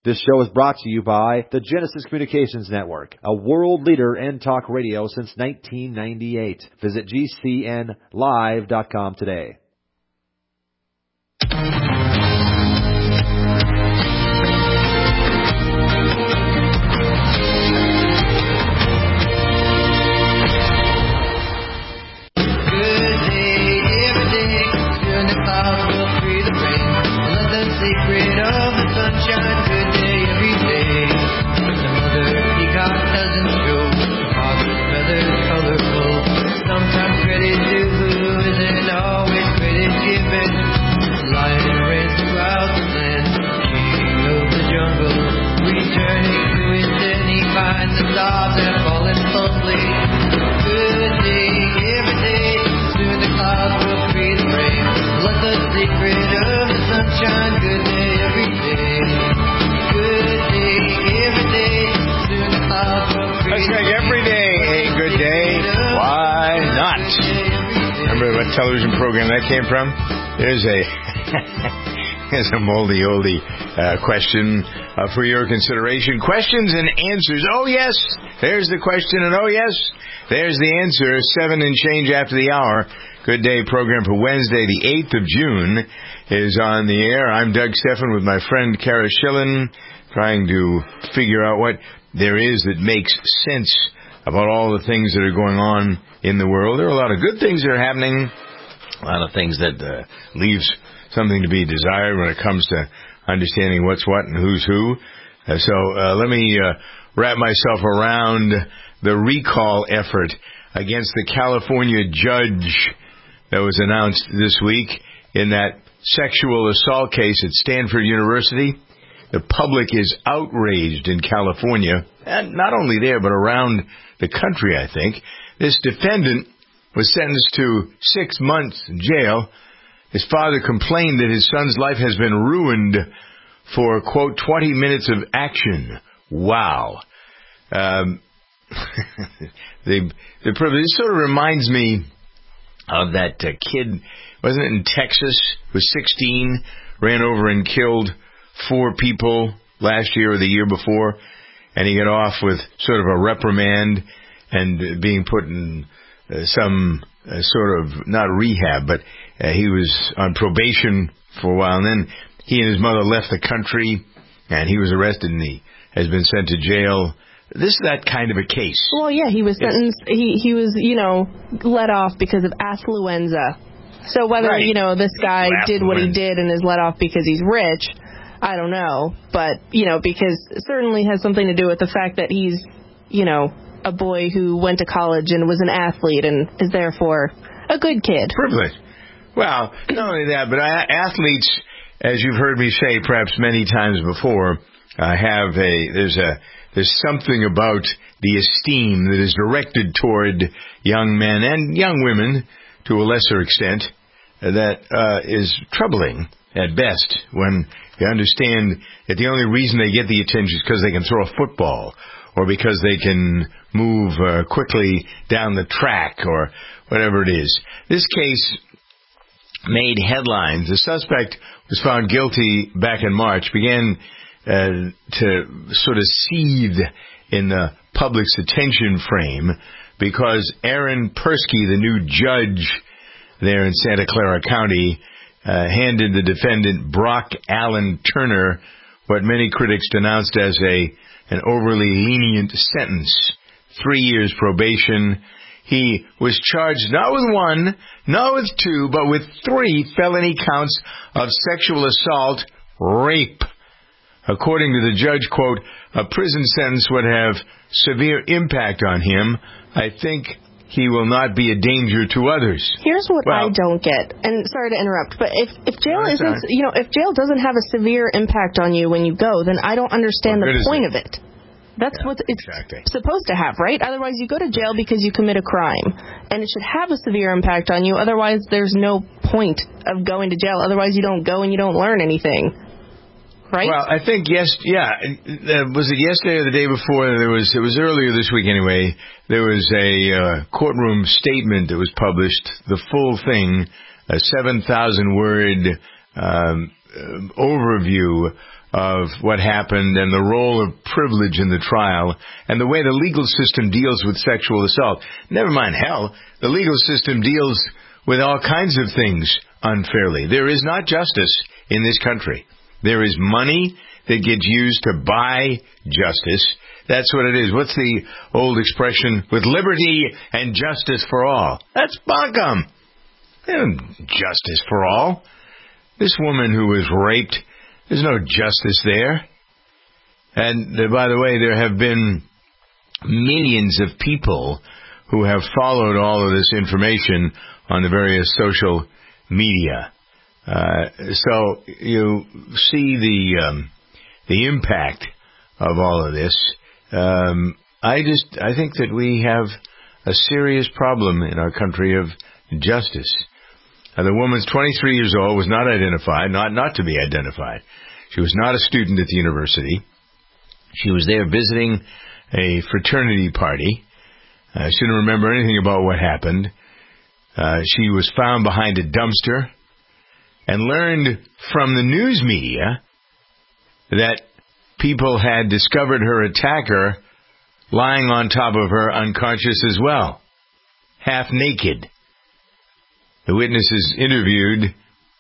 This show is brought to you by the Genesis Communications Network, a world leader in talk radio since 1998. Visit GCNlive.com today. Television program that came from. There's a moldy oldie question for your consideration. Questions and answers. Oh, yes, there's the question, and oh, yes, there's the answer. 7 and change after the hour. Good day program for Wednesday, the 8th of June, is on the air. I'm Doug Stephan with my friend Kara Schillen, trying to figure out what there is that makes sense about all the things that are going on in the world. There are a lot of good things that are happening, a lot of things that leaves something to be desired when it comes to understanding what's what and who's who. So let me wrap myself around the recall effort against the California judge that was announced this week in that sexual assault case at Stanford University. The public is outraged in California, and not only there, but around the country, I think. This defendant was sentenced to 6 months in jail. His father complained that his son's life has been ruined for, quote, 20 minutes of action. Wow. This sort of reminds me of that kid, wasn't it in Texas, who was 16, ran over and killed 4 people last year or the year before, and he got off with sort of a reprimand and being put in some sort of, not rehab, but he was on probation for a while, and then he and his mother left the country, and he was arrested, and he has been sent to jail. This is that kind of a case. Well, yeah, he was sentenced, he was, let off because of affluenza. So whether, this guy did what he did and is let off because he's rich, I don't know. But, because it certainly has something to do with the fact that he's, a boy who went to college and was an athlete and is therefore a good kid. Privilege. Well, not only that, but athletes, as you've heard me say perhaps many times before, there's something about the esteem that is directed toward young men and young women to a lesser extent that is troubling at best when you understand that the only reason they get the attention is because they can throw a football or because they can move quickly down the track or whatever it is. This case made headlines. The suspect was found guilty back in March, began to sort of seethe in the public's attention frame because Aaron Persky, the new judge there in Santa Clara County, handed the defendant Brock Allen Turner what many critics denounced as an overly lenient sentence, 3 years probation. He was charged not with 1, not with 2, but with 3 felony counts of sexual assault, rape. According to the judge, quote, a prison sentence would have severe impact on him. I think he will not be a danger to others. Here's what I don't get, and sorry to interrupt, but if jail isn't, if jail doesn't have a severe impact on you when you go, then I don't understand the point of it. That's what it's supposed to have, right? Otherwise, you go to jail because you commit a crime, and it should have a severe impact on you. Otherwise, there's no point of going to jail. Otherwise, you don't go and you don't learn anything. Right? Well, I think was it yesterday or the day before? It was earlier this week anyway. There was a courtroom statement that was published, the full thing, a 7,000-word overview of what happened and the role of privilege in the trial and the way the legal system deals with sexual assault. Never mind hell, the legal system deals with all kinds of things unfairly. There is not justice in this country. There is money that gets used to buy justice. That's what it is. What's the old expression? With liberty and justice for all. That's bunkum. Justice for all. This woman who was raped, there's no justice there. And by the way, there have been millions of people who have followed all of this information on the various social media. So you see the impact of all of this. I think that we have a serious problem in our country of justice. The woman's 23 years old, was not identified, not to be identified. She was not a student at the university. She was there visiting a fraternity party. She didn't remember anything about what happened. She was found behind a dumpster and learned from the news media that people had discovered her attacker lying on top of her unconscious as well, half naked. The witnesses interviewed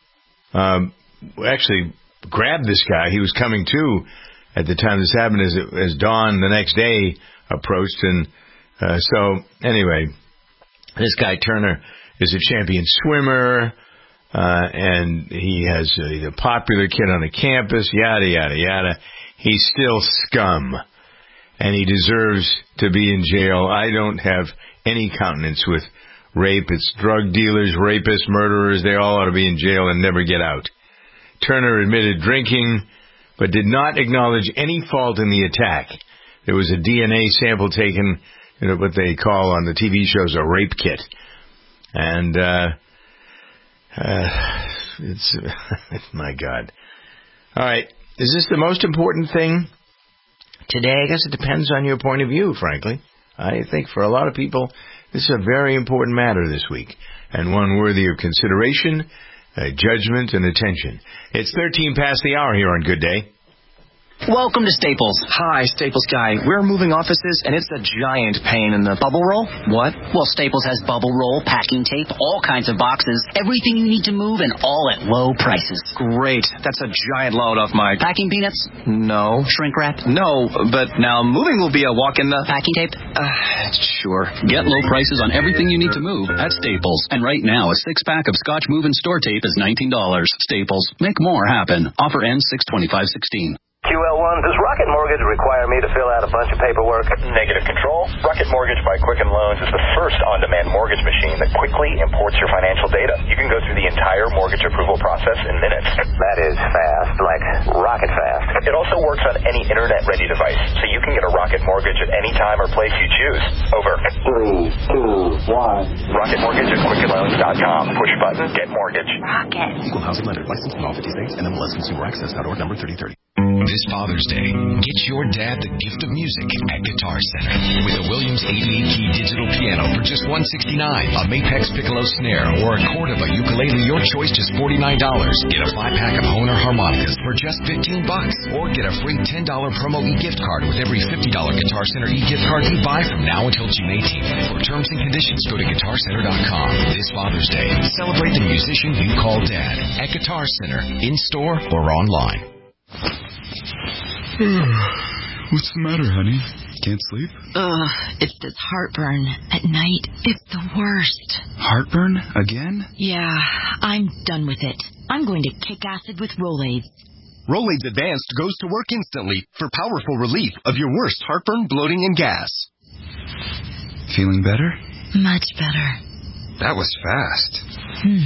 actually grabbed this guy. He was coming to at the time this happened as dawn the next day approached. And so anyway, this guy Turner is a champion swimmer, and he's a popular kid on the campus, yada, yada, yada. He's still scum, and he deserves to be in jail. I don't have any countenance with rape. It's drug dealers, rapists, murderers. They all ought to be in jail and never get out. Turner admitted drinking, but did not acknowledge any fault in the attack. There was a DNA sample taken, what they call on the TV shows a rape kit. And it's my God. All right. Is this the most important thing today? I guess it depends on your point of view, frankly. I think for a lot of people, this is a very important matter this week, and one worthy of consideration, judgment, and attention. It's 13 past the hour here on Good Day. Welcome to Staples. Hi, Staples guy. We're moving offices, and it's a giant pain in the... Bubble roll? What? Well, Staples has bubble roll, packing tape, all kinds of boxes, everything you need to move, and all at low prices. Great. That's a giant load off my... Packing peanuts? No. Shrink wrap? No, but now moving will be a walk in the... Packing tape? Sure. Get low prices on everything you need to move at Staples. And right now, a 6-pack of Scotch Move and Store tape is $19. Staples. Make more happen. Offer ends 6/25/16. QL1, does Rocket Mortgage require me to fill out a bunch of paperwork? Negative control. Rocket Mortgage by Quicken Loans is the first on-demand mortgage machine that quickly imports your financial data. You can go through the entire mortgage approval process in minutes. That is fast, like rocket fast. It also works on any internet-ready device, so you can get a Rocket Mortgage at any time or place you choose. Over. 3, 2, 1. Rocket Mortgage at QuickenLoans.com. Push button, get mortgage. Rocket. Equal housing lender. Licensed in all 50 states. NMLS Consumer Access.org number 3030. This Father's Day, get your dad the gift of music at Guitar Center. With a Williams 88-key digital piano for just $169, a Mapex piccolo snare, or a chord of a ukulele, your choice just $49. Get a 5-pack of Hohner harmonicas for just $15, or get a free $10 promo e-gift card with every $50 Guitar Center e-gift card you buy from now until June 18th. For terms and conditions, go to GuitarCenter.com. This Father's Day, celebrate the musician you call Dad at Guitar Center, in-store or online. What's the matter, honey? Can't sleep? It's this heartburn at night. It's the worst. Heartburn? Again? Yeah, I'm done with it. I'm going to kick acid with Rolaids. Rolaids Advanced goes to work instantly for powerful relief of your worst heartburn, bloating, and gas. Feeling better? Much better. That was fast.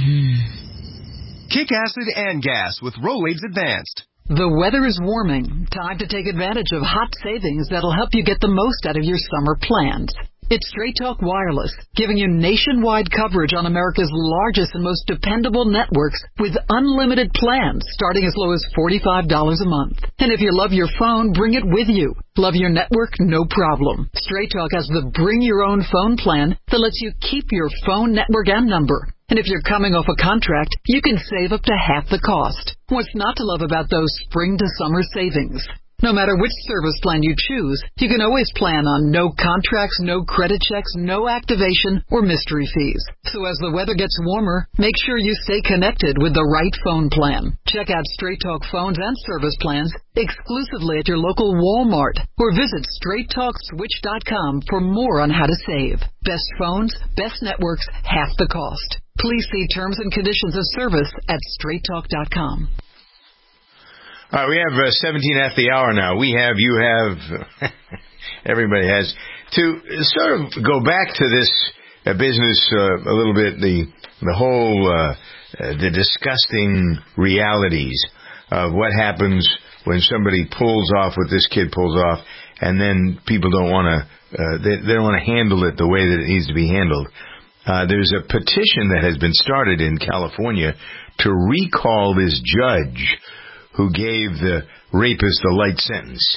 Kick acid and gas with Rolaids Advanced. The weather is warming. Time to take advantage of hot savings that'll help you get the most out of your summer plans. It's Straight Talk Wireless, giving you nationwide coverage on America's largest and most dependable networks with unlimited plans starting as low as $45 a month. And if you love your phone, bring it with you. Love your network? No problem. Straight Talk has the Bring Your Own Phone plan that lets you keep your phone, network, and number. And if you're coming off a contract, you can save up to half the cost. What's not to love about those spring to summer savings? No matter which service plan you choose, you can always plan on no contracts, no credit checks, no activation, or mystery fees. So as the weather gets warmer, make sure you stay connected with the right phone plan. Check out Straight Talk phones and service plans exclusively at your local Walmart or visit StraightTalkSwitch.com for more on how to save. Best phones, best networks, half the cost. Please see terms and conditions of service at StraightTalk.com. All right, we have 17 after the hour now. You have, everybody has. To sort of go back to this business a little bit, the whole, the disgusting realities of what happens when somebody pulls off what this kid pulls off, and then people don't want to, they don't want to handle it the way that it needs to be handled. There's a petition that has been started in California to recall this judge who gave the rapist a light sentence.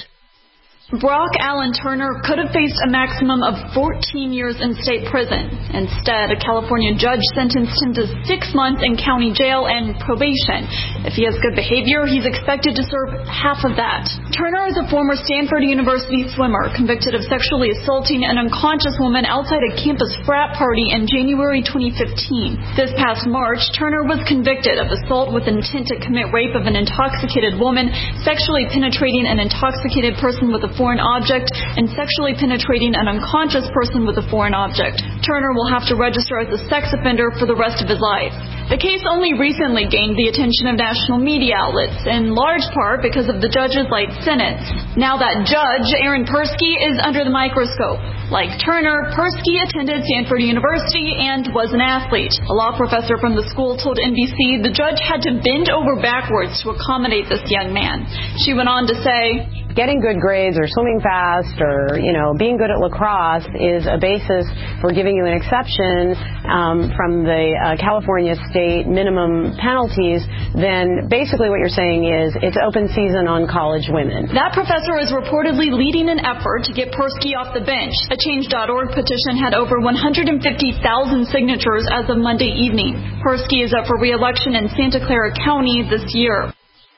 Brock Allen Turner could have faced a maximum of 14 years in state prison. Instead, a California judge sentenced him to 6 months in county jail and probation. If he has good behavior, he's expected to serve half of that. Turner is a former Stanford University swimmer convicted of sexually assaulting an unconscious woman outside a campus frat party in January 2015. This past March, Turner was convicted of assault with intent to commit rape of an intoxicated woman, sexually penetrating an intoxicated person with a foreign object, and sexually penetrating an unconscious person with a foreign object. Turner will have to register as a sex offender for the rest of his life. The case only recently gained the attention of national media outlets, in large part because of the judge's light sentence. Now that judge, Aaron Persky, is under the microscope. Like Turner, Persky attended Stanford University and was an athlete. A law professor from the school told NBC the judge had to bend over backwards to accommodate this young man. She went on to say, getting good grades or swimming fast or, being good at lacrosse is a basis for giving you an exception from the California state minimum penalties, then basically what you're saying is it's open season on college women. That professor is reportedly leading an effort to get Persky off the bench. A Change.org petition had over 150,000 signatures as of Monday evening. Persky is up for re-election in Santa Clara County this year.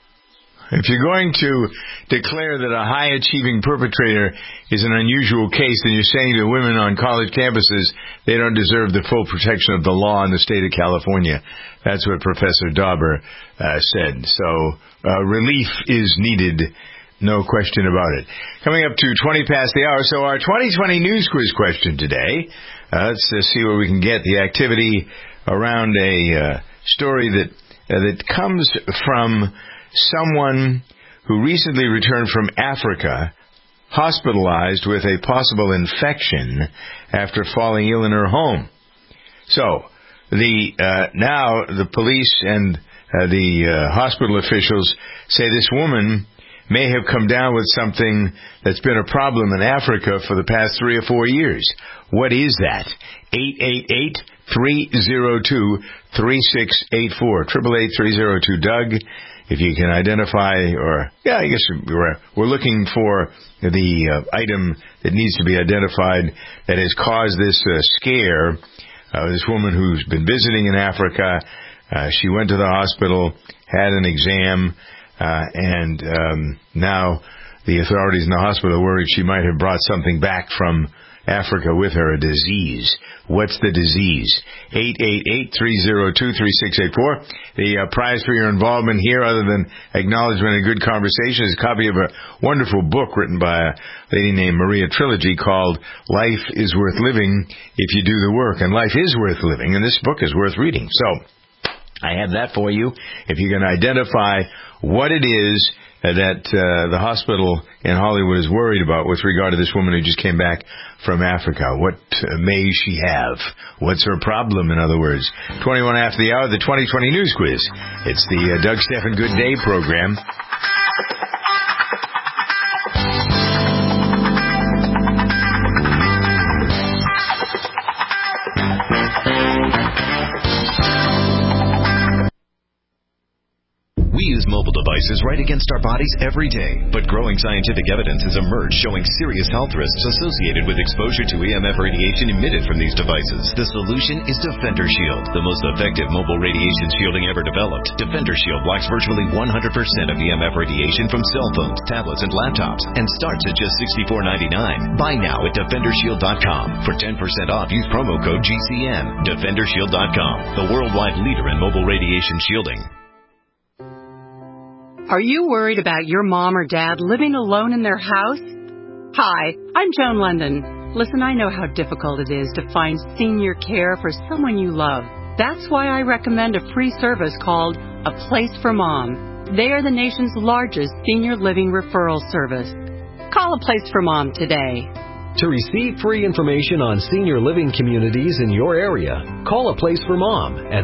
If you're going to declare that a high-achieving perpetrator is an unusual case, then you're saying to women on college campuses they don't deserve the full protection of the law in the state of California. That's what Professor Dauber said. So relief is needed, no question about it. Coming up to 20 past the hour, so our 2020 news quiz question today. Let's see where we can get the activity around a story that comes from someone who recently returned from Africa, hospitalized with a possible infection after falling ill in her home. So, now the police and the hospital officials say this woman may have come down with something that's been a problem in Africa for the past 3 or 4 years. What is that? 888-302-3684. 888-302-DOUG. If you can identify, I guess we're looking for the item that needs to be identified that has caused this scare. This woman who's been visiting in Africa, she went to the hospital, had an exam, and now the authorities in the hospital are worried she might have brought something back from Africa with her, a disease. What's the disease? 888-302-3684. The prize for your involvement here, other than acknowledgement and good conversation, is a copy of a wonderful book written by a lady named Maria Trilogy called Life is Worth Living If You Do the Work. And life is worth living, and this book is worth reading. So, I have that for you. If you can identify what it is that the hospital in Hollywood is worried about with regard to this woman who just came back from Africa. What may she have? What's her problem, in other words? 21 after the hour, the 2020 News Quiz. It's the Doug Stephan Good Day program. We use mobile devices devices right against our bodies every day. But growing scientific evidence has emerged showing serious health risks associated with exposure to EMF radiation emitted from these devices. The solution is Defender Shield, the most effective mobile radiation shielding ever developed. Defender Shield blocks virtually 100% of EMF radiation from cell phones, tablets, and laptops, and starts at just $64.99. Buy now at DefenderShield.com. For 10% off, use promo code GCN. DefenderShield.com, the worldwide leader in mobile radiation shielding. Are you worried about your mom or dad living alone in their house? Hi, I'm Joan London. Listen, I know how difficult it is to find senior care for someone you love. That's why I recommend a free service called A Place for Mom. They are the nation's largest senior living referral service. Call A Place for Mom today. To receive free information on senior living communities in your area, call A Place for Mom at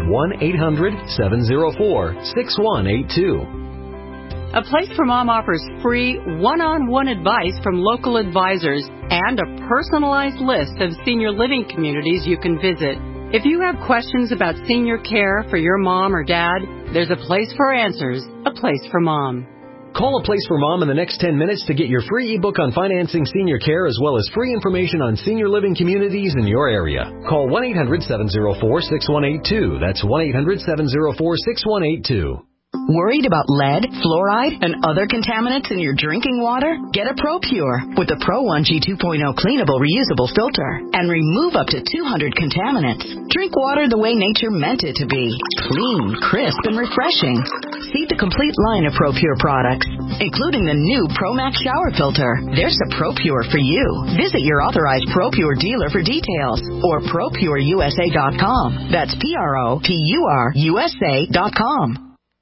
1-800-704-6182. A Place for Mom offers free one-on-one advice from local advisors and a personalized list of senior living communities you can visit. If you have questions about senior care for your mom or dad, there's a place for answers, A Place for Mom. Call A Place for Mom in the next 10 minutes to get your free ebook on financing senior care as well as free information on senior living communities in your area. Call 1-800-704-6182. That's 1-800-704-6182. Worried about lead, fluoride, and other contaminants in your drinking water? Get a ProPure with the Pro1G 2.0 cleanable reusable filter and remove up to 200 contaminants. Drink water the way nature meant it to be. Clean, crisp, and refreshing. See the complete line of ProPure products, including the new ProMax shower filter. There's a ProPure for you. Visit your authorized ProPure dealer for details or ProPureUSA.com. That's ProPureUSA.com.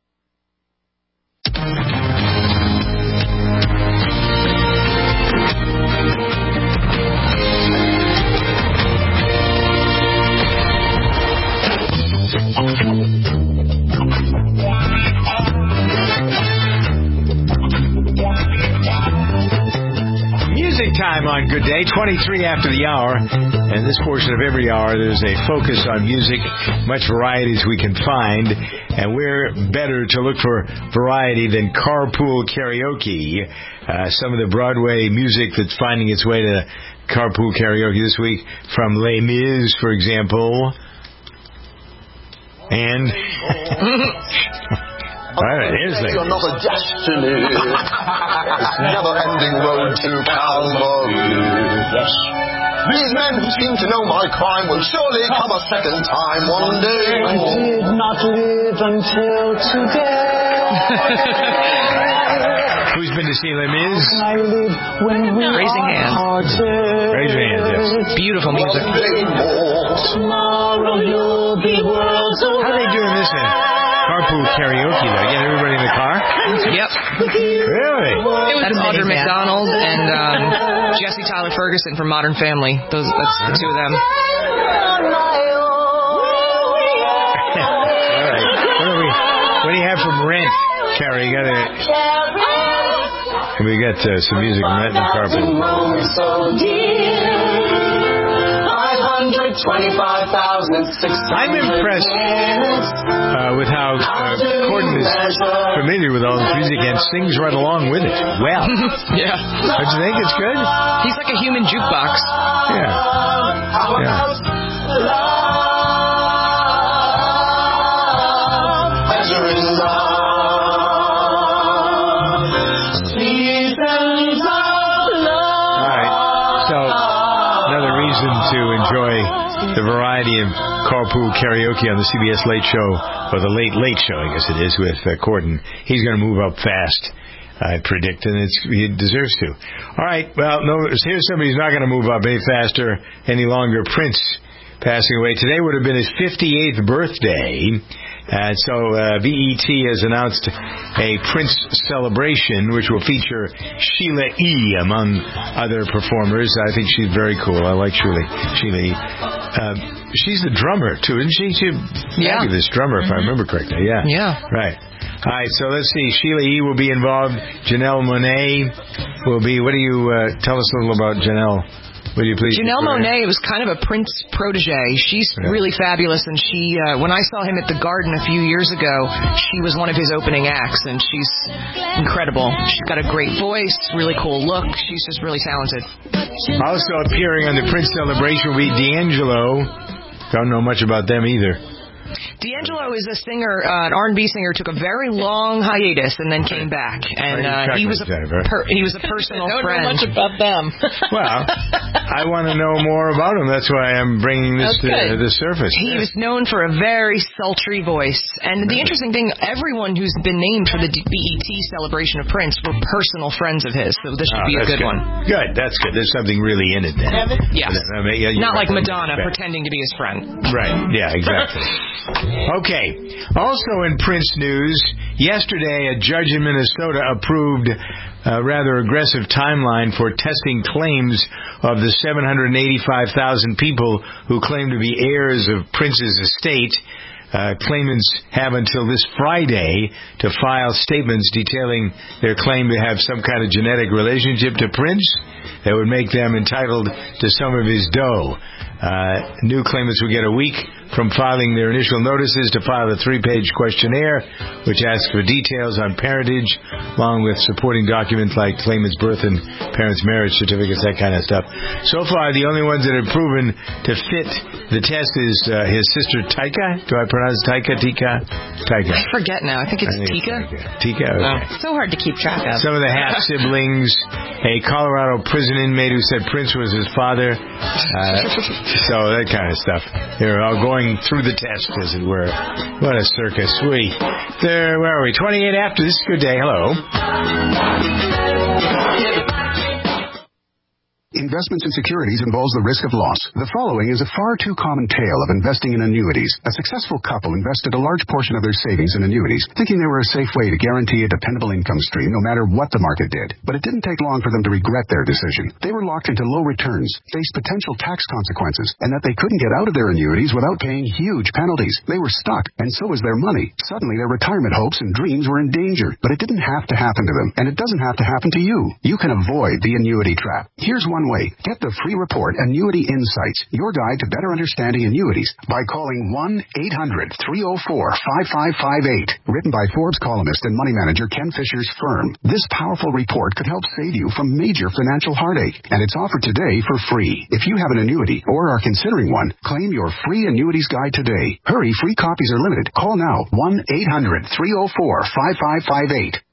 Music time on Good Day, 23 after the hour. And this portion of every hour, there's a focus on music, much variety as we can find. And we're better to look for variety than carpool karaoke. Some of the Broadway music that's finding its way to carpool karaoke this week from Les Mis, for example. And all right, here's the another destiny. It's never-ending road to Calvary. Yes. These men who seem to know my crime will surely come a second time one day. I did not live until today. Who's been to see Les Mis? Raising hands. Raise your hands, yes. Beautiful music. Tomorrow you'll be worlds away. How are they doing this in carpool karaoke, though? Getting everybody in the car? Yep. Really? That's Audra McDonald and Jesse Tyler Ferguson from Modern Family. That's the two of them. All right. What do you have from Rent, Carrie? You got we got some music from Rent and carpool. I'm impressed with how Corden is familiar with all this music and sings right along with it. Well, yeah. Don't you think it's good? He's like a human jukebox. Yeah. To enjoy the variety of carpool karaoke on the CBS Late Show, or the Late Show, I guess it is, with Corden. He's going to move up fast, I predict, and he deserves to. All right, well, here's somebody who's not going to move up any faster any longer. Prince passing away. Today would have been his 58th birthday. So BET has announced a Prince celebration, which will feature Sheila E. among other performers. I think she's very cool. I like Sheila E. She's the drummer, too, isn't she? She's a fabulous drummer, if I remember correctly. Yeah. Right. All right, so let's see. Sheila E. will be involved. Janelle Monáe will be... What do you... tell us a little about Janelle. Will you please? Janelle Monáe was kind of a Prince protege. She's really fabulous, and she, when I saw him at the Garden a few years ago, she was one of his opening acts, and she's incredible. She's got a great voice, really cool look. She's just really talented. Also appearing on the Prince celebration will be D'Angelo. Don't know much about them either. D'Angelo is a singer, an R&B singer, took a very long hiatus and then came back. And he was a personal friend. Don't know much about them. Well, I want to know more about him. That's why I'm bringing this to the surface. He was known for a very sultry voice. And the interesting thing, everyone who's been named for the BET celebration of Prince were personal friends of his. So this should be a good one. Good. That's good. There's something really in it then. Yes. Not like Madonna pretending to be his friend. Right. Yeah, exactly. Okay. Also in Prince news, yesterday a judge in Minnesota approved a rather aggressive timeline for testing claims of the 785,000 people who claim to be heirs of Prince's estate. Claimants have until this Friday to file statements detailing their claim to have some kind of genetic relationship to Prince that would make them entitled to some of his dough. New claimants will get a week from filing their initial notices to file a 3-page questionnaire, which asks for details on parentage, along with supporting documents like claimant's birth and parents' marriage certificates, that kind of stuff. So far, the only ones that have proven to fit the test is his sister Taika. Do I pronounce Taika? Taika. I forget now. I think it's Tika. Tika? Okay. No. So hard to keep track of. Some of the half-siblings, a Colorado prison inmate who said Prince was his father. So that kind of stuff. They're all going through the test, as it were. What a circus. Where are we? 28 after. This is Good Day. Hello. Investments in securities involves the risk of loss. The following is a far too common tale of investing in annuities. A successful couple invested a large portion of their savings in annuities, thinking they were a safe way to guarantee a dependable income stream no matter what the market did. But it didn't take long for them to regret their decision. They were locked into low returns, faced potential tax consequences, and that they couldn't get out of their annuities without paying huge penalties. They were stuck, and so was their money. Suddenly, their retirement hopes and dreams were in danger. But it didn't have to happen to them, and it doesn't have to happen to you. You can avoid the annuity trap. Here's one way. Get the free report, Annuity Insights, your guide to better understanding annuities, by calling 1-800-304-5558. Written by Forbes columnist and money manager Ken Fisher's firm. This powerful report could help save you from major financial heartache, and it's offered today for free. If you have an annuity or are considering one, claim your free annuities guide today. Hurry, free copies are limited. Call now, 1-800-304-5558.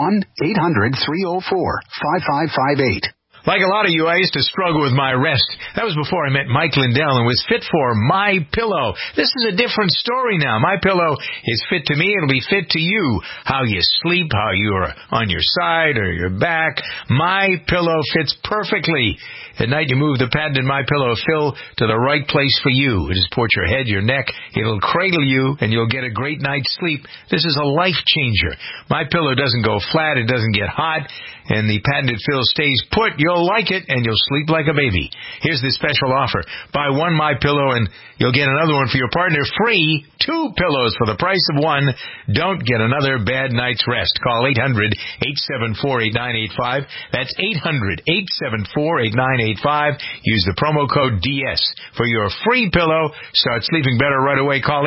1-800-304-5558. Like a lot of you, I used to struggle with my rest. That was before I met Mike Lindell and was fit for My Pillow. This is a different story now. My Pillow is fit to me. It'll be fit to you. How you sleep, how you're on your side or your back. My Pillow fits perfectly. At night, you move the patented My Pillow fill to the right place for you. It supports your head, your neck. It'll cradle you, and you'll get a great night's sleep. This is a life changer. My Pillow doesn't go flat. It doesn't get hot. And the patented fill stays put. You'll like it, and you'll sleep like a baby. Here's the special offer. Buy one My Pillow, and you'll get another one for your partner free. 2 pillows for the price of one. Don't get another bad night's rest. Call 800-874-8985. That's 800-874-8985. Use the promo code DS for your free pillow. Start sleeping better right away. Call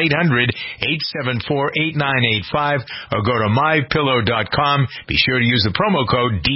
800-874-8985 or go to mypillow.com. Be sure to use the promo code DS.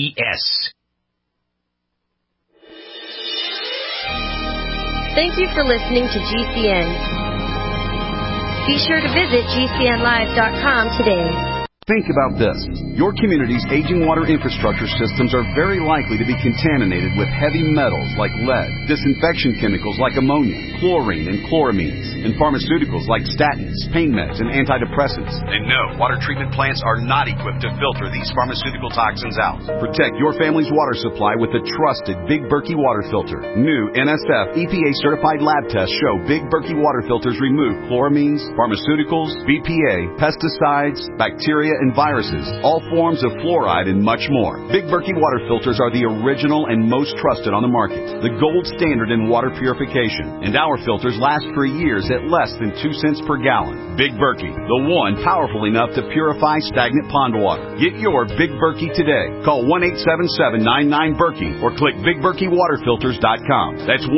Thank you for listening to GCN. Be sure to visit GCNlive.com today. Think about this. Your community's aging water infrastructure systems are very likely to be contaminated with heavy metals like lead, disinfection chemicals like ammonia, chlorine and chloramines, and pharmaceuticals like statins, pain meds, and antidepressants. And no, water treatment plants are not equipped to filter these pharmaceutical toxins out. Protect your family's water supply with the trusted Big Berkey water filter. New NSF EPA-certified lab tests show Big Berkey water filters remove chloramines, pharmaceuticals, BPA, pesticides, bacteria, and viruses, all forms of fluoride, and much more. Big Berkey water filters are the original and most trusted on the market, the gold standard in water purification, and our filters last for years at less than 2 cents per gallon. Big Berkey, the one powerful enough to purify stagnant pond water. Get your Big Berkey today. Call 1-877-99-BERKEY or click BigBerkeyWaterFilters.com. That's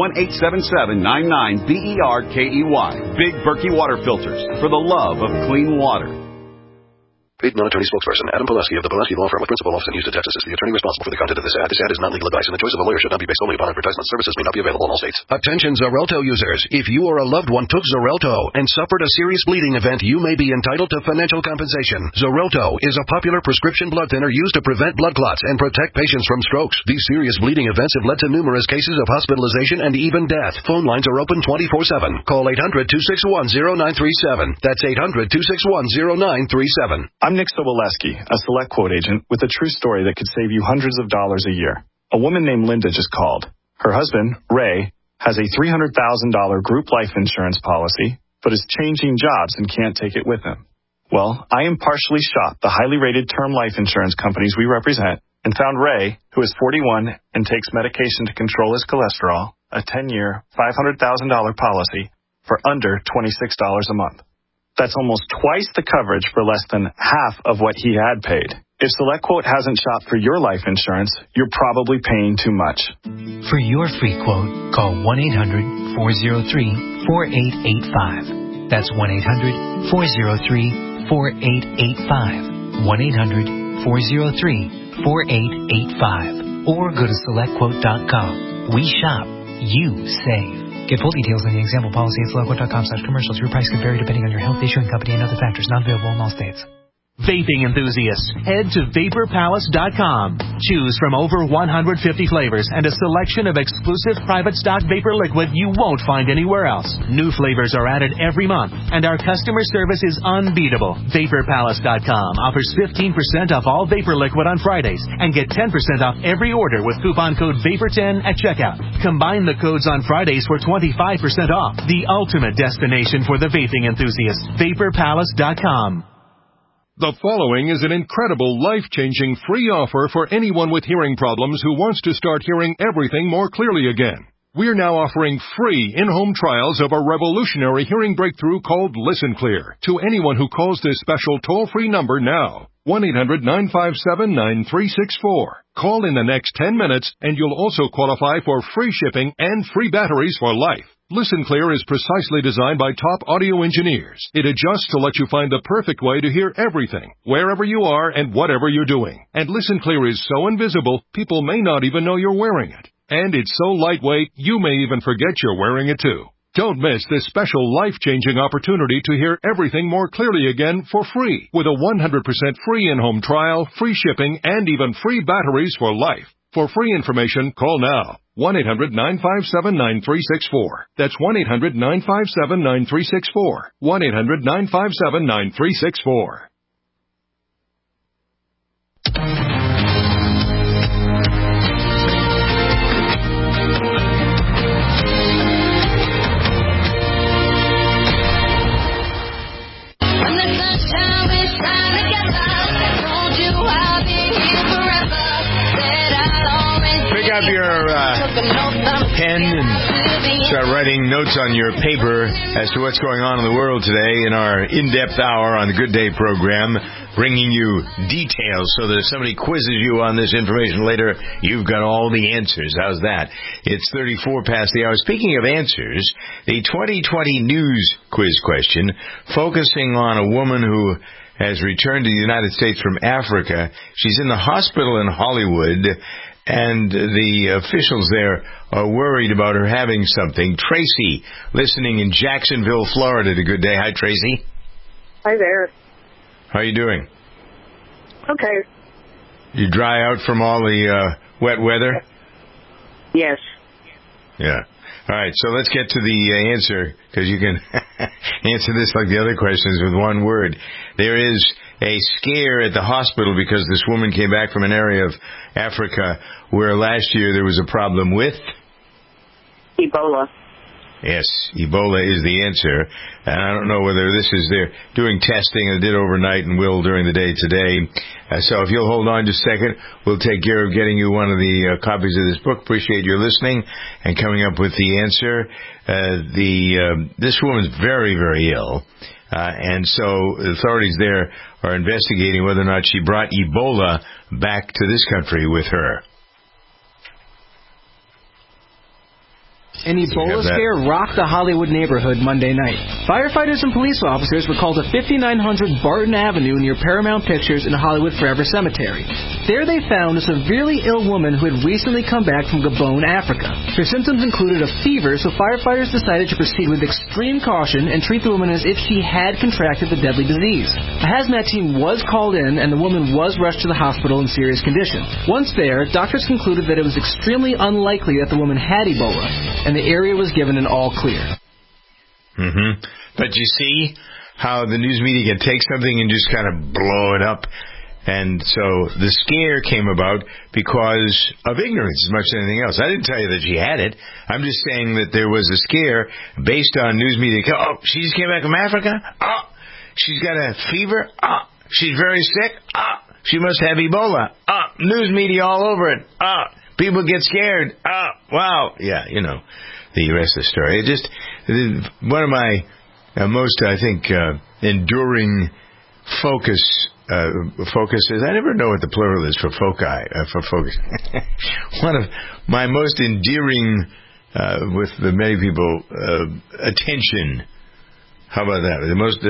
1-877-99-BERKEY. Big Berkey Water Filters, for the love of clean water. Paid non-attorney spokesperson Adam Pulaski of the Pulaski Law Firm with principal office in Houston, Texas is the attorney responsible for the content of this ad. This ad is not legal advice, and the choice of a lawyer should not be based only upon advertisement. Services may not be available in all states. Attention Xarelto users. If you or a loved one took Xarelto and suffered a serious bleeding event, you may be entitled to financial compensation. Xarelto is a popular prescription blood thinner used to prevent blood clots and protect patients from strokes. These serious bleeding events have led to numerous cases of hospitalization and even death. Phone lines are open 24/7. Call 800-261-0937. That's 800-261-0937. I'm Nick Soboleski, a Select Quote agent with a true story that could save you hundreds of dollars a year. A woman named Linda just called. Her husband, Ray, has a $300,000 group life insurance policy, but is changing jobs and can't take it with him. Well, I impartially shopped the highly rated term life insurance companies we represent and found Ray, who is 41 and takes medication to control his cholesterol, a 10-year, $500,000 policy for under $26 a month. That's almost twice the coverage for less than half of what he had paid. If SelectQuote hasn't shopped for your life insurance, you're probably paying too much. For your free quote, call 1-800-403-4885. That's 1-800-403-4885. 1-800-403-4885. Or go to SelectQuote.com. We shop. You save. Get full details in the example policy at SelectQuote.com/commercials. Your price could vary depending on your health, issuing company, and other factors. Not available in all states. Vaping enthusiasts, head to VaporPalace.com. Choose from over 150 flavors and a selection of exclusive private stock vapor liquid you won't find anywhere else. New flavors are added every month, and our customer service is unbeatable. VaporPalace.com offers 15% off all vapor liquid on Fridays and get 10% off every order with coupon code VAPOR10 at checkout. Combine the codes on Fridays for 25% off. The ultimate destination for the vaping enthusiast. VaporPalace.com. The following is an incredible, life-changing free offer for anyone with hearing problems who wants to start hearing everything more clearly again. We're now offering free in-home trials of a revolutionary hearing breakthrough called Listen Clear to anyone who calls this special toll-free number now. 1-800-957-9364. Call in the next 10 minutes and you'll also qualify for free shipping and free batteries for life. Listen Clear is precisely designed by top audio engineers. It adjusts to let you find the perfect way to hear everything, wherever you are and whatever you're doing. And Listen Clear is so invisible, people may not even know you're wearing it. And it's so lightweight, you may even forget you're wearing it too. Don't miss this special life-changing opportunity to hear everything more clearly again for free with a 100% free in-home trial, free shipping, and even free batteries for life. For free information, call now. 1-800-957-9364. That's 1-800-957-9364. 1-800-957-9364. Pick up your pen and start writing notes on your paper as to what's going on in the world today in our in-depth hour on the Good Day program, bringing you details so that if somebody quizzes you on this information later, you've got all the answers. How's that? It's 34 past the hour. Speaking of answers, the 2020 news quiz question focusing on a woman who has returned to the United States from Africa. She's in the hospital in Hollywood, and the officials there are worried about her having something. Tracy, listening in Jacksonville, Florida, to Good Day. Hi, Tracy. Hi there. How are you doing? Okay. You dry out from all the wet weather? Yes. Yeah. All right, so let's get to the answer, because you can answer this like the other questions with one word. There is a scare at the hospital because this woman came back from an area of Africa where last year there was a problem with Ebola. Yes, Ebola is the answer. And I don't know whether this is they're doing testing. They did overnight and will during the day today. So if you'll hold on just a second, we'll take care of getting you one of the copies of this book. Appreciate your listening and coming up with the answer. This woman's very, very ill. And so the authorities there are investigating whether or not she brought Ebola back to this country with her. An Ebola scare rocked the Hollywood neighborhood Monday night. Firefighters and police officers were called to 5900 Barton Avenue near Paramount Pictures in Hollywood Forever Cemetery. There they found a severely ill woman who had recently come back from Gabon, Africa. Her symptoms included a fever, so firefighters decided to proceed with extreme caution and treat the woman as if she had contracted the deadly disease. A hazmat team was called in, and the woman was rushed to the hospital in serious condition. Once there, doctors concluded that it was extremely unlikely that the woman had Ebola, and the area was given an all clear. But you see how the news media can take something and just kind of blow it up. And so the scare came about because of ignorance as much as anything else. I didn't tell you that she had it. I'm just saying that there was a scare based on news media. Oh, she just came back from Africa? Oh, she's got a fever? Oh, she's very sick? Oh, she must have Ebola. Oh, news media all over it. Oh, people get scared. Oh, wow. Yeah, you know, the rest of the story. It just, one of my most, I think, enduring focuses. I never know what the plural is for focus. One of my most endearing, with the many people, attention. How about that?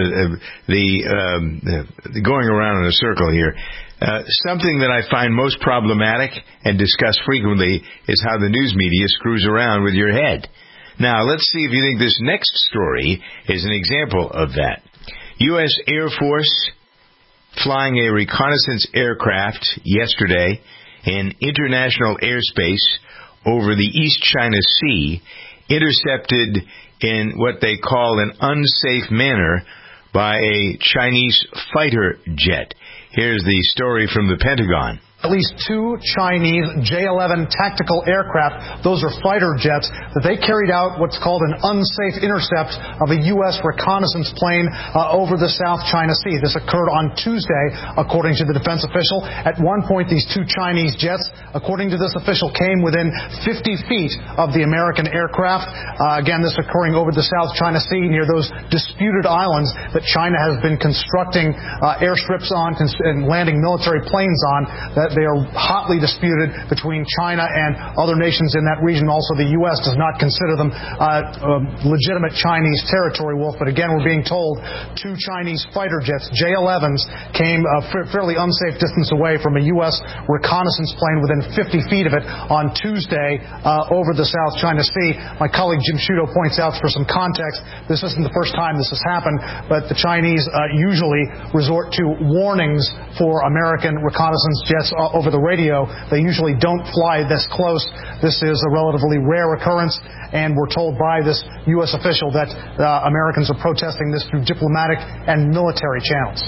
The going around in a circle here. Something that I find most problematic and discuss frequently is how the news media screws around with your head. Now, let's see if you think this next story is an example of that. U.S. Air Force flying a reconnaissance aircraft yesterday in international airspace over the East China Sea, intercepted in what they call an unsafe manner by a Chinese fighter jet. Here's the story from the Pentagon. At least 2 Chinese J-11 tactical aircraft, those are fighter jets, that they carried out what's called an unsafe intercept of a U.S. reconnaissance plane over the South China Sea. This occurred on Tuesday, according to the defense official. At one point, these 2 Chinese jets, according to this official, came within 50 feet of the American aircraft. Again, this occurring over the South China Sea near those disputed islands that China has been constructing airstrips on and landing military planes on, that they are hotly disputed between China and other nations in that region. Also, the U.S. does not consider them legitimate Chinese territory, Wolf. But again, we're being told 2 Chinese fighter jets, J-11s, came a fairly unsafe distance away from a U.S. reconnaissance plane within 50 feet of it on Tuesday over the South China Sea. My colleague Jim Sciutto points out, for some context, this isn't the first time this has happened, but the Chinese usually resort to warnings for American reconnaissance jets over the radio. They usually don't fly this close. This is a relatively rare occurrence, and we're told by this U.S. official that Americans are protesting this through diplomatic and military channels.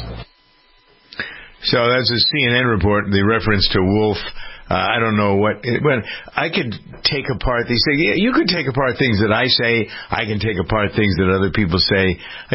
So that's a CNN report, the reference to Wolf. I don't know what, but I could take apart these things. Yeah, you could take apart things that I say. I can take apart things that other people say.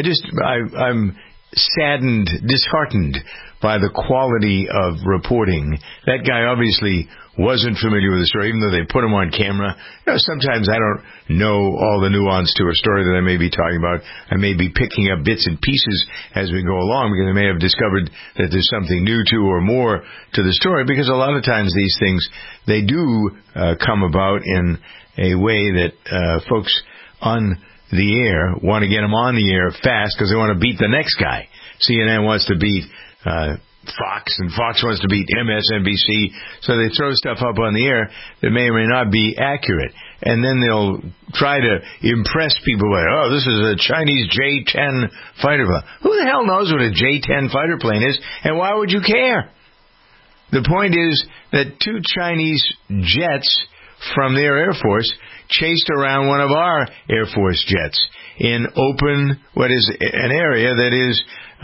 I'm saddened, disheartened by the quality of reporting. That guy obviously wasn't familiar with the story, even though they put him on camera. You know, sometimes I don't know all the nuance to a story that I may be talking about. I may be picking up bits and pieces as we go along, because I may have discovered that there's something new to or more to the story, because a lot of times these things, they do come about in a way that folks on the air want to get them on the air fast because they want to beat the next guy. CNN wants to beat Fox, and Fox wants to beat MSNBC, so they throw stuff up on the air that may or may not be accurate. And then they'll try to impress people by, oh, this is a Chinese J-10 fighter plane. Who the hell knows what a J-10 fighter plane is, and why would you care? The point is that 2 Chinese jets from their Air Force chased around one of our Air Force jets in what is an area that is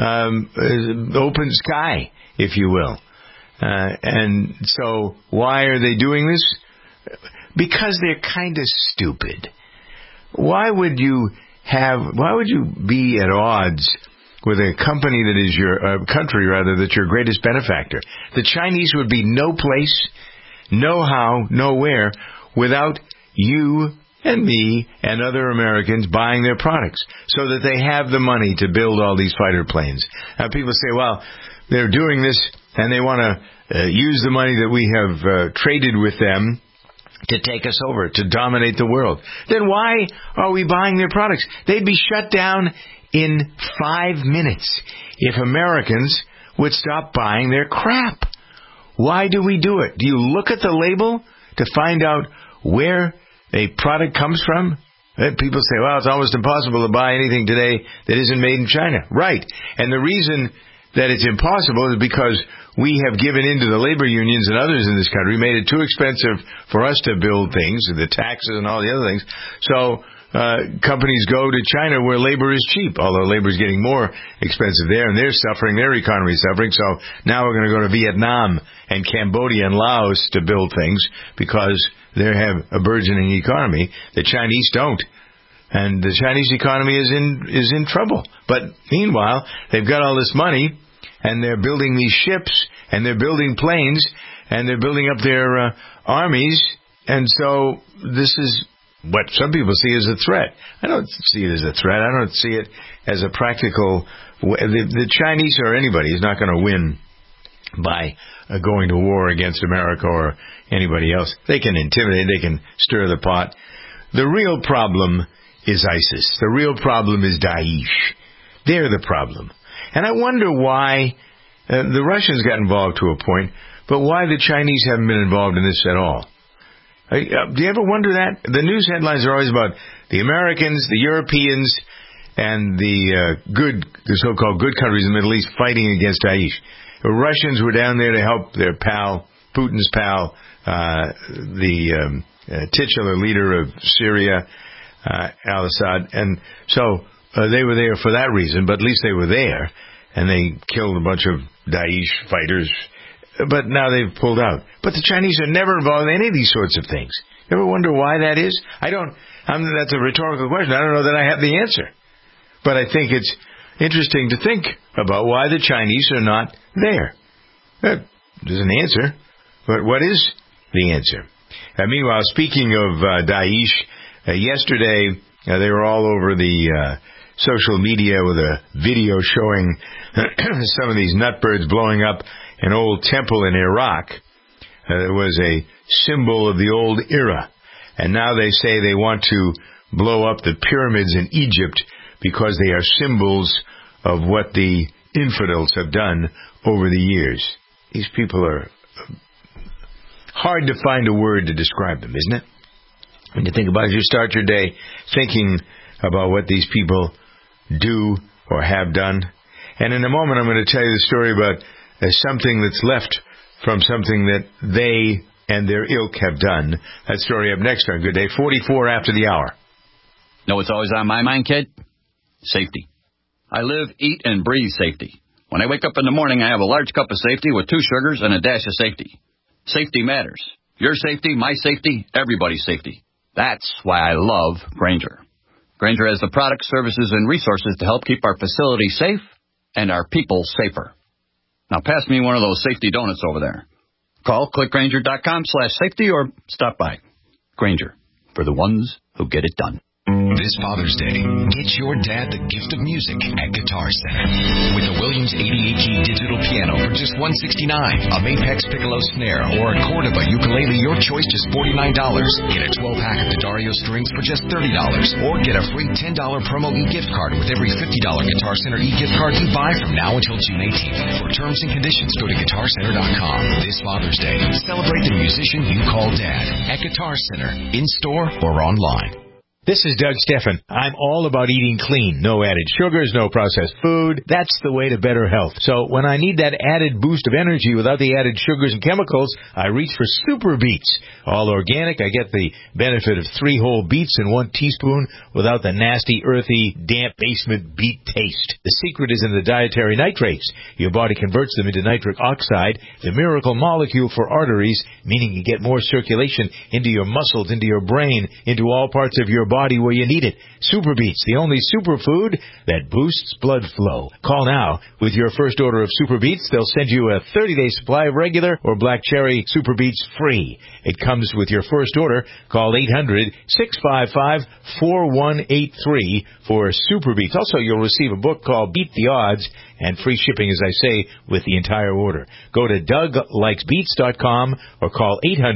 open sky, if you will. And so why are they doing this? Because they're kind of stupid. why would you be at odds with a company that is your country, rather, that's your greatest benefactor? The Chinese would be no place, no how, nowhere without you and me and other Americans buying their products so that they have the money to build all these fighter planes. Now, people say, well, they're doing this and they want to use the money that we have traded with them to take us over, to dominate the world. Then why are we buying their products? They'd be shut down in 5 minutes if Americans would stop buying their crap. Why do we do it? Do you look at the label to find out where a product comes from? People say, well, it's almost impossible to buy anything today that isn't made in China. Right. And the reason that it's impossible is because we have given in to the labor unions and others in this country, made it too expensive for us to build things, the taxes and all the other things. So companies go to China where labor is cheap, although labor is getting more expensive there, and they're suffering, their economy is suffering. So now we're going to go to Vietnam and Cambodia and Laos to build things because they have a burgeoning economy. The Chinese don't. And the Chinese economy is in trouble. But meanwhile, they've got all this money, and they're building these ships, and they're building planes, and they're building up their armies. And so this is what some people see as a threat. I don't see it as a threat. I don't see it as a practical way. The Chinese or anybody is not going to win by going to war against America or anybody else. They can intimidate. They can stir the pot. The real problem is ISIS. The real problem is Daesh. They're the problem. And I wonder why the Russians got involved to a point, but why the Chinese haven't been involved in this at all. Do you ever wonder that? The news headlines are always about the Americans, the Europeans, and the so-called good countries in the Middle East fighting against Daesh. The Russians were down there to help their pal, Putin's pal, the titular leader of Syria, al-Assad. And so they were there for that reason, but at least they were there, and they killed a bunch of Daesh fighters. But now they've pulled out. But the Chinese are never involved in any of these sorts of things. You ever wonder why that is? That's a rhetorical question. I don't know that I have the answer. But I think it's interesting to think about why the Chinese are not there. There's an answer. But what is the answer? Meanwhile, speaking of Daesh, yesterday they were all over the social media with a video showing some of these nutbirds blowing up an old temple in Iraq. It was a symbol of the old era. And now they say they want to blow up the pyramids in Egypt because they are symbols of what the infidels have done over the years. These people are hard to find a word to describe them, isn't it? When you think about it, you start your day thinking about what these people do or have done. And in a moment, I'm going to tell you the story about something that's left from something that they and their ilk have done. That story up next on Good Day, 44 after the hour. Know what's always on my mind, kid? Safety. I live, eat, and breathe safety. When I wake up in the morning, I have a large cup of safety with 2 sugars and a dash of safety. Safety matters. Your safety, my safety, everybody's safety. That's why I love Grainger. Grainger has the products, services, and resources to help keep our facilities safe and our people safer. Now pass me one of those safety donuts over there. Call clickgrainger.com/safety or stop by. Grainger, for the ones who get it done. This Father's Day, get your dad the gift of music at Guitar Center. With a Williams 88-key digital piano for just $169, a Mapex piccolo snare, or a Cordoba ukulele, your choice just $49. Get a 12-pack of D'Addario strings for just $30. Or get a free $10 promo e-gift card with every $50 Guitar Center e-gift card you buy from now until June 18th. For terms and conditions, go to GuitarCenter.com. This Father's Day, celebrate the musician you call Dad at Guitar Center, in-store or online. This is Doug Steffen. I'm all about eating clean. No added sugars, no processed food. That's the way to better health. So when I need that added boost of energy without the added sugars and chemicals, I reach for Super Beets. All organic, I get the benefit of 3 whole beets in 1 teaspoon without the nasty, earthy, damp basement beet taste. The secret is in the dietary nitrates. Your body converts them into nitric oxide, the miracle molecule for arteries, meaning you get more circulation into your muscles, into your brain, into all parts of your body where you need it. Super Beets, the only superfood that boosts blood flow. Call now. With your first order of Super Beets, they'll send you a 30-day supply of regular or black cherry Super Beets free. It comes with your first order. Call 800-655-4183 for Super Beets. Also, you'll receive a book called Beat the Odds and free shipping, as I say, with the entire order. Go to DougLikesBeats.com or call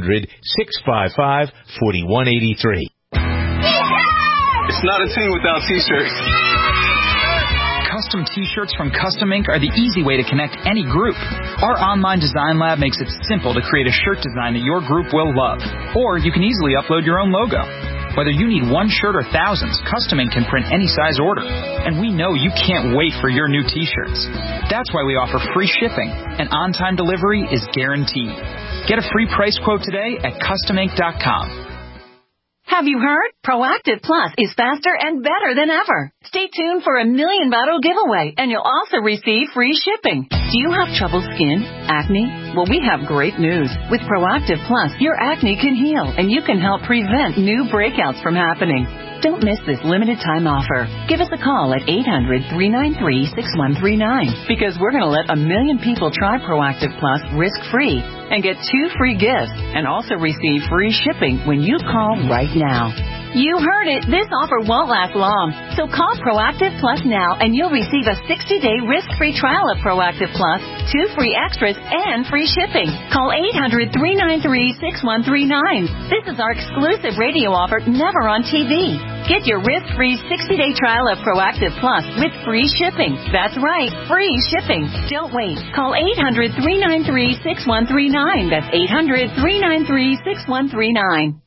800-655-4183. It's not a team without T-shirts. Custom T-shirts from Custom Ink are the easy way to connect any group. Our online design lab makes it simple to create a shirt design that your group will love. Or you can easily upload your own logo. Whether you need one shirt or thousands, Custom Ink can print any size order. And we know you can't wait for your new T-shirts. That's why we offer free shipping, and on-time delivery is guaranteed. Get a free price quote today at CustomInk.com. Have you heard? Proactive Plus is faster and better than ever. Stay tuned for a $1 million giveaway, and you'll also receive free shipping. Do you have troubled skin? Acne? Well, we have great news. With Proactive Plus, your acne can heal, and you can help prevent new breakouts from happening. Don't miss this limited time offer. Give us a call at 800-393-6139 because we're going to let 1 million people try Proactive Plus risk-free and get 2 free gifts and also receive free shipping when you call right now. You heard it. This offer won't last long. So call Proactive Plus now and you'll receive a 60-day risk-free trial of Proactive Plus, 2 free extras, and free shipping. Call 800-393-6139. This is our exclusive radio offer, never on TV. Get your risk-free 60-day trial of Proactive Plus with free shipping. That's right, free shipping. Don't wait. Call 800-393-6139. That's 800-393-6139.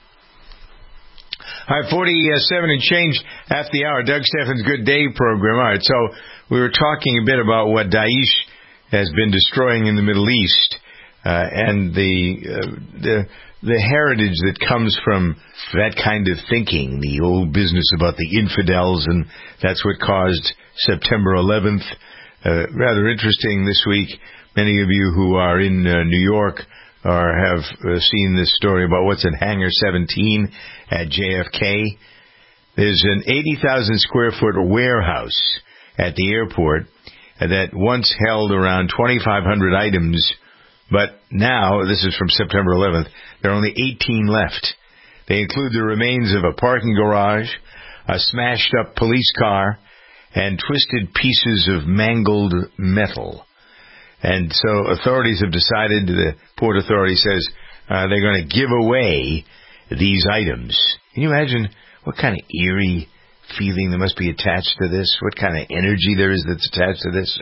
All right, 47 and change after the hour. Doug Stephan's Good Day program. All right, so we were talking a bit about what Daesh has been destroying in the Middle East and the heritage that comes from that kind of thinking, the old business about the infidels, and that's what caused September 11th. Rather interesting this week. Many of you who are in New York have seen this story about what's in Hangar 17 at JFK. There's an 80,000 square foot warehouse at the airport that once held around 2,500 items, but now, this is from September 11th, there are only 18 left. They include the remains of a parking garage, a smashed up police car, and twisted pieces of mangled metal. And so authorities have decided, the Port Authority says, they're going to give away these items. Can you imagine what kind of eerie feeling there must be attached to this? What kind of energy there is that's attached to this?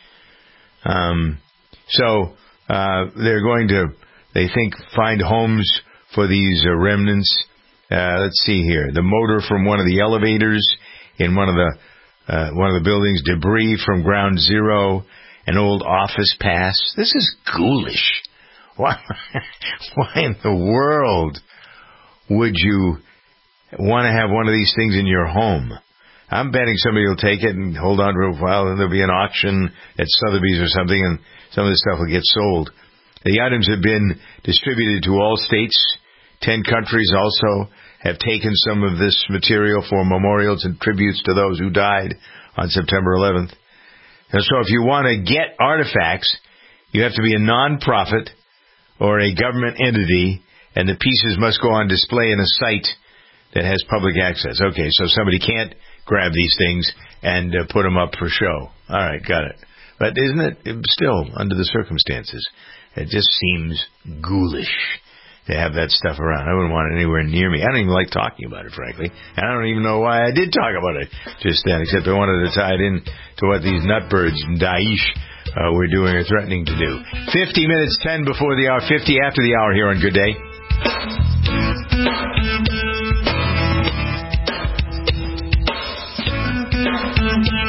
They're going to, they think, find homes for these remnants. Let's see here. The motor from one of the elevators in one of the buildings, debris from ground zero, an old office pass. This is ghoulish. Why in the world would you want to have one of these things in your home? I'm betting somebody will take it and hold on to it for a while, and there'll be an auction at Sotheby's or something, and some of this stuff will get sold. The items have been distributed to all states. 10 countries also have taken some of this material for memorials and tributes to those who died on September 11th. And so if you want to get artifacts, you have to be a non-profit or a government entity, and the pieces must go on display in a site that has public access. Okay, so somebody can't grab these things and put them up for show. All right, got it. But isn't it still, under the circumstances, it just seems ghoulish to have that stuff around. I wouldn't want it anywhere near me. I don't even like talking about it, frankly. And I don't even know why I did talk about it just then, except I wanted to tie it in to what these nutbirds in Daesh were doing or threatening to do. 50 minutes, 10 before the hour, 50 after the hour here on Good Day.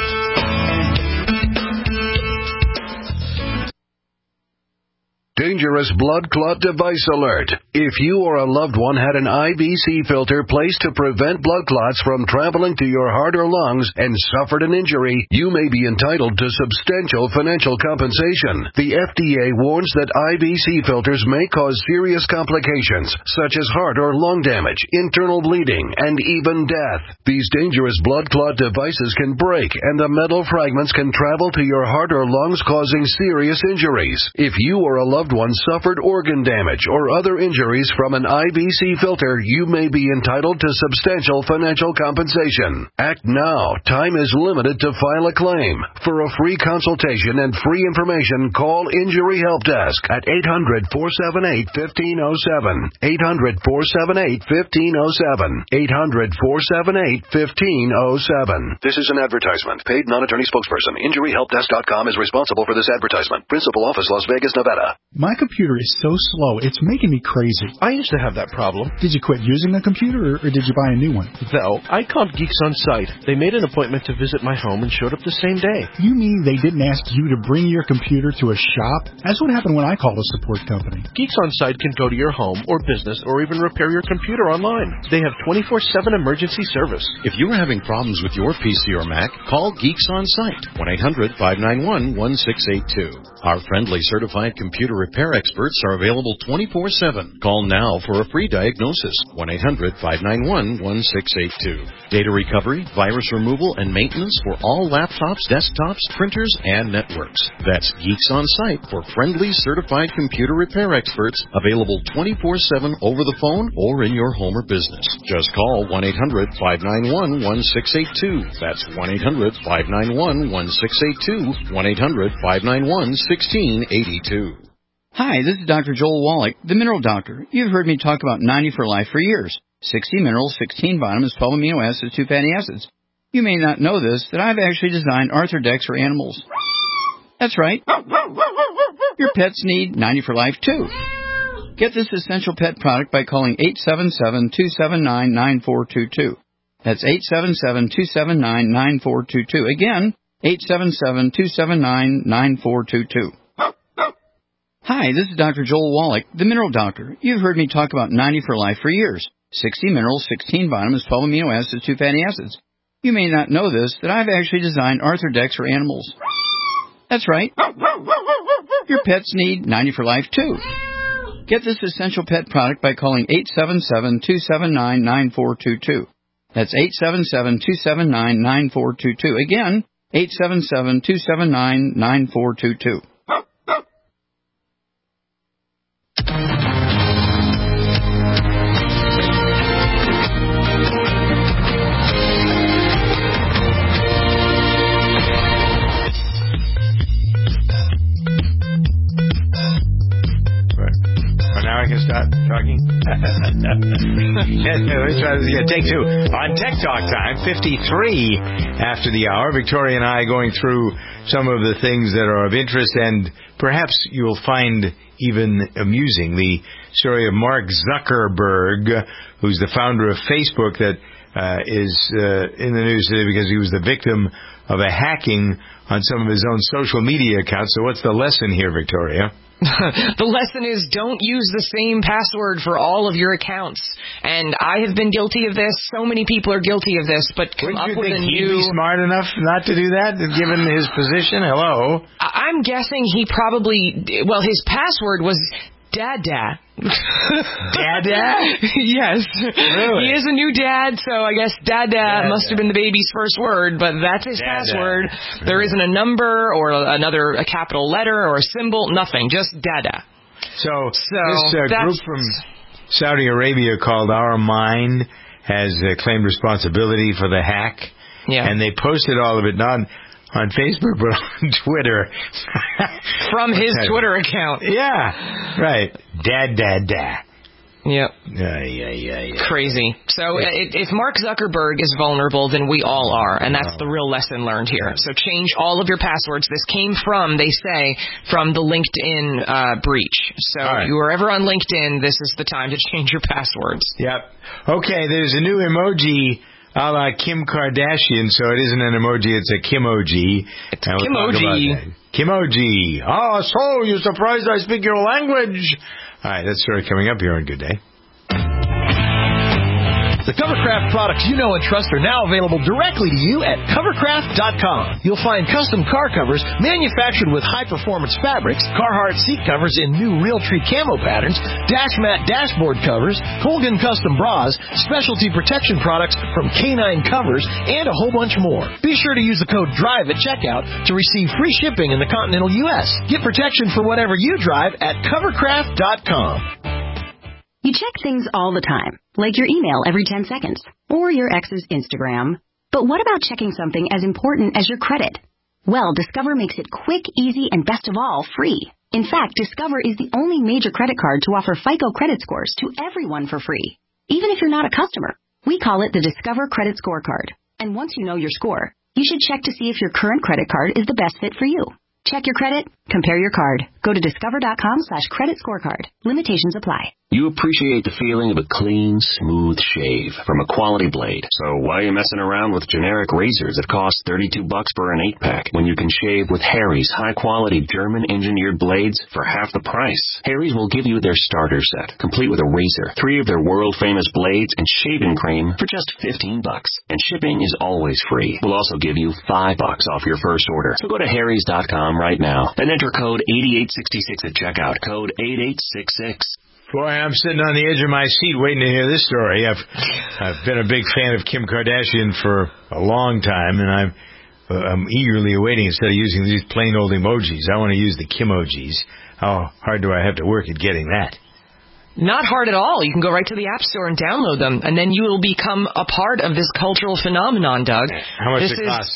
Dangerous dangerous blood clot device alert. If you or a loved one had an IVC filter placed to prevent blood clots from traveling to your heart or lungs and suffered an injury, you may be entitled to substantial financial compensation. The FDA warns that IVC filters may cause serious complications, such as heart or lung damage, internal bleeding, and even death. These dangerous blood clot devices can break, and the metal fragments can travel to your heart or lungs, causing serious injuries. If you or a loved one suffered organ damage or other injuries from an IVC filter, you may be entitled to substantial financial compensation. Act now. Time is limited to file a claim. For a free consultation and free information, call Injury Help Desk at 800-478-1507. 800-478-1507. 800-478-1507. This is an advertisement. Paid non-attorney spokesperson. InjuryHelpDesk.com is responsible for this advertisement. Principal office, Las Vegas, Nevada. My computer is so slow, it's making me crazy. I used to have that problem. Did you quit using a computer, or did you buy a new one? No, I called Geeks On Site. They made an appointment to visit my home and showed up the same day. You mean they didn't ask you to bring your computer to a shop? That's what happened when I called a support company. Geeks On Site can go to your home or business or even repair your computer online. They have 24/7 emergency service. If you are having problems with your PC or Mac, call Geeks On Site, 1-800-591-1682. Our friendly certified computer repair experts are available 24/7. Call now for a free diagnosis, 1-800-591-1682. Data recovery, virus removal, and maintenance for all laptops, desktops, printers, and networks. That's Geeks On Site for friendly certified computer repair experts, available 24/7 over the phone or in your home or business. Just call 1-800-591-1682. That's 1-800-591-1682. 1-800-591-1682. Hi, this is Dr. Joel Wallach, the Mineral Doctor. You've heard me talk about 90 for Life for years. 60 minerals, 16 vitamins, 12 amino acids, 2 fatty acids. You may not know this, that I've actually designed Arthrodex for animals. That's right. Your pets need 90 for Life, too. Get this essential pet product by calling 877-279-9422. That's 877-279-9422. Again, 877-279-9422. Hi, this is Dr. Joel Wallach, the Mineral Doctor. You've heard me talk about 90 for Life for years. 60 minerals, 16 vitamins, 12 amino acids, 2 fatty acids. You may not know this, that I've actually designed Arthrodex for animals. That's right. Your pets need 90 for Life, too. Get this essential pet product by calling 877-279-9422. That's 877-279-9422. Again, 877-279-9422. Now I can start talking. Let's try this again. Take two. On Tech Talk time, 53 after the hour. Victoria and I going through some of the things that are of interest and perhaps you'll find even amusing. The story of Mark Zuckerberg, who's the founder of Facebook, that is in the news today because he was the victim of a hacking on some of his own social media accounts. So what's the lesson here, Victoria? The lesson is don't use the same password for all of your accounts. And I have been guilty of this. So many people are guilty of this. But come up with a new... He'd be smart enough not to do that, given his position? Hello? I'm guessing he probably... Well, his password was Dada. Dada? Yes. Really? He is a new dad, so I guess Dada must have been the baby's first word, but that's his password. There isn't a number or a capital letter or a symbol, nothing, just Dada. So this group from Saudi Arabia called Our Mind has claimed responsibility for the hack. Yeah. And they posted all of it not on Facebook, but on Twitter. From his Twitter account. Yeah, right. Dada. Yep. Yeah. Crazy. So if Mark Zuckerberg is vulnerable, then we all are, and that's the real lesson learned here. So change all of your passwords. This came from, they say, from the LinkedIn breach. So if you are ever on LinkedIn, this is the time to change your passwords. Yep. Okay, there's a new emoji a la Kim Kardashian, so it isn't an emoji, it's a Kimoji. It's a Kimoji. Kimoji. Oh, so you're surprised I speak your language. All right, that's story coming up here on Good Day. The Covercraft products you know and trust are now available directly to you at Covercraft.com. You'll find custom car covers manufactured with high-performance fabrics, Carhartt seat covers in new Realtree camo patterns, Dash Mat dashboard covers, Colgan custom bras, specialty protection products from K9 Covers, and a whole bunch more. Be sure to use the code DRIVE at checkout to receive free shipping in the continental U.S. Get protection for whatever you drive at Covercraft.com. You check things all the time, like your email every 10 seconds, or your ex's Instagram. But what about checking something as important as your credit? Well, Discover makes it quick, easy, and best of all, free. In fact, Discover is the only major credit card to offer FICO credit scores to everyone for free, even if you're not a customer. We call it the Discover Credit Scorecard. And once you know your score, you should check to see if your current credit card is the best fit for you. Check your credit, compare your card. Go to discover.com/credit scorecard. Limitations apply. You appreciate the feeling of a clean, smooth shave from a quality blade. So why are you messing around with generic razors that cost $32 for an 8-pack when you can shave with Harry's high-quality German-engineered blades for half the price? Harry's will give you their starter set, complete with a razor, 3 of their world-famous blades, and shaving cream for just $15. And shipping is always free. We'll also give you $5 off your first order. So go to harrys.com right now and enter code 8866 at checkout. Code 8866. Boy, I'm sitting on the edge of my seat waiting to hear this story. I've been a big fan of Kim Kardashian for a long time, and I'm eagerly awaiting, instead of using these plain old emojis, I want to use the Kimojis. How hard do I have to work at getting that? Not hard at all. You can go right to the App Store and download them, and then you will become a part of this cultural phenomenon, Doug. How much does it cost?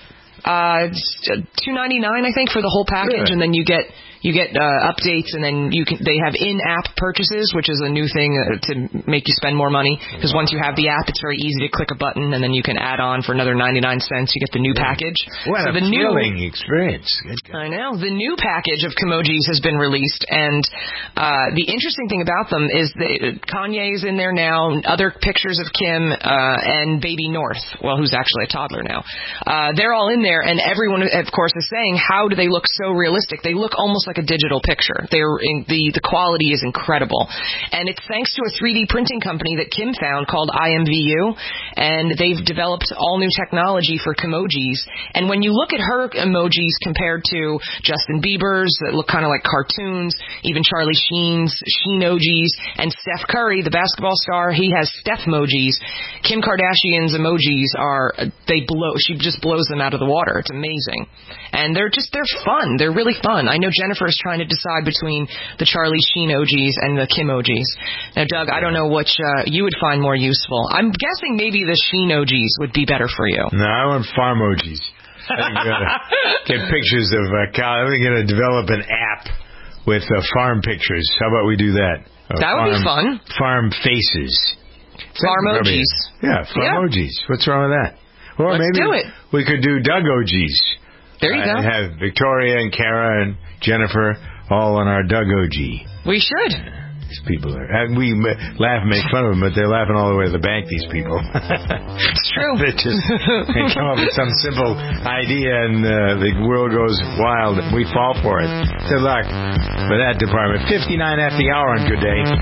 $2.99, I think, for the whole package, and then you get updates, and then they have in-app purchases, which is a new thing to make you spend more money, because once you have the app, it's very easy to click a button, and then you can add on for another 99 cents. You get the new package. What a thrilling experience. I know. The new package of Kimojis has been released, and the interesting thing about them is that Kanye is in there now, other pictures of Kim and baby North, well, who's actually a toddler now. They're all in there, and everyone, of course, is saying, how do they look so realistic? They look almost like a digital picture. The quality is incredible. And it's thanks to a 3D printing company that Kim found called IMVU, and they've developed all new technology for Kimojis. And when you look at her emojis compared to Justin Bieber's that look kind of like cartoons, even Charlie Sheen's Sheenojis, and Steph Curry, the basketball star, he has Stephmojis. Kim Kardashian's emojis she just blows them out of the water. It's amazing. And they're fun. They're really fun. I know Jennifer is trying to decide between the Charlie Sheen-ojis and the Kimojis. Now, Doug, I don't know which you would find more useful. I'm guessing maybe the Sheen-ojis would be better for you. No, I want Farmojis. I think we're going to get pictures of cow. I'm going to develop an app with farm pictures. How about we do that? That would be fun. Farm faces. Farmojis. Yeah, Farmojis. Yeah. What's wrong with that? Or Let's maybe do it. We could do Doug-ojis. There you go. Have Victoria and Kara and Jennifer all on our Doug-oji. We should. These people are... we laugh and make fun of them, but they're laughing all the way to the bank, these people. It's true. They come up with some simple idea, and the world goes wild. We fall for it. Good luck for that department. 59 after the hour on Good Day.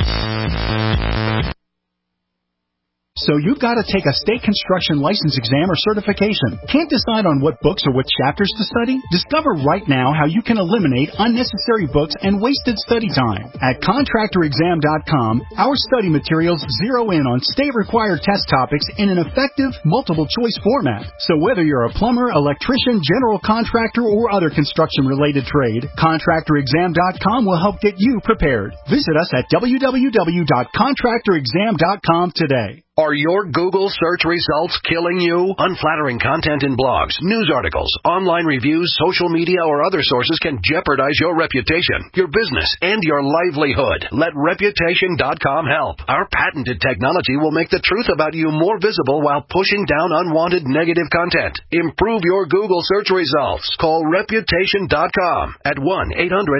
So you've got to take a state construction license exam or certification. Can't decide on what books or what chapters to study? Discover right now how you can eliminate unnecessary books and wasted study time. At contractorexam.com, our study materials zero in on state-required test topics in an effective, multiple-choice format. So whether you're a plumber, electrician, general contractor, or other construction-related trade, contractorexam.com will help get you prepared. Visit us at www.contractorexam.com today. Are your Google search results killing you? Unflattering content in blogs, news articles, online reviews, social media, or other sources can jeopardize your reputation, your business, and your livelihood. Let Reputation.com help. Our patented technology will make the truth about you more visible while pushing down unwanted negative content. Improve your Google search results. Call Reputation.com at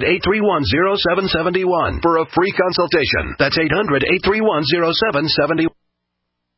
1-800-831-0771 for a free consultation. That's 800-831-0771.